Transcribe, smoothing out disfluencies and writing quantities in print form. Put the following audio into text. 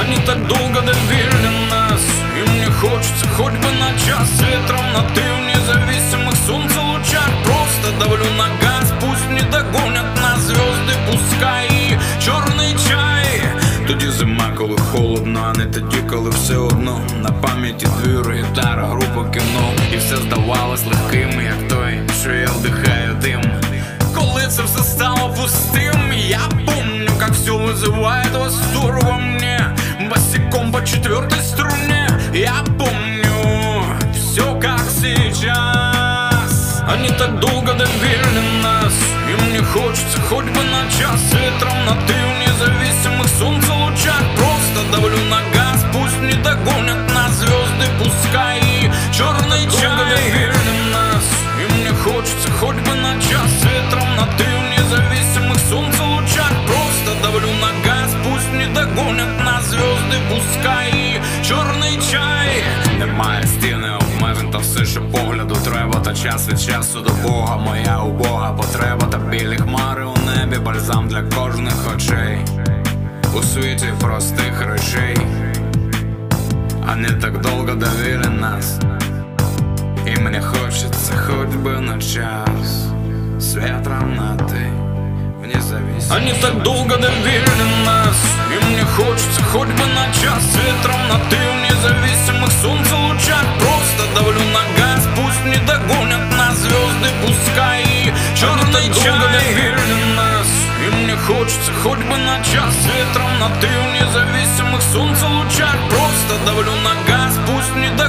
Они так долго доверили нас, и мне хочется хоть бы на час с ветром на ты в независимых солнца лучах. Просто давлю на газ, пусть не догонят нас звезды, пускай і чорний чай. Тоді зима, коли холодно, а не тоді, коли все одно на пам'яті двір, гітара, група, кіно. І все здавалось легким, як той, що я вдихаю дим. Коли це все стало пустым, я помню, как все вызывает восторг во мне. Босиком по 4-й струне, я помню все как сейчас. Они так долго доверили нас, и мне хочется хоть бы на час с ветром на ты в независимых солнца лучах. Просто давлю на газ, пусть не догонят нас звезды, пускай и черный чай. И мне хочется хоть бы на час с ветром на ты в независимых солнца лучах. Просто давлю на газ, пусть не догонят нас звезды, пускай і чорний чай. Немає стіни обмежень, та все, що погляду треба. Та час від часу до Бога, моя убога потреба. Та білі хмари у небі, бальзам для кожних очей. У світі простих речей. Они так долго довели нас, и мне хочется хоть бы на час с ветром на ты в независимых. Они так долго доверили нас, и мне хочется хоть бы на час с ветром на ты в независимых солнца лучах. Просто давлю на газ, пусть не догонят нас звезды, пускай и черный чай. Нас, и мне хочется хоть бы на час с ветром на ты в независимых солнца лучах. Просто давлю на газ, пусть не догонят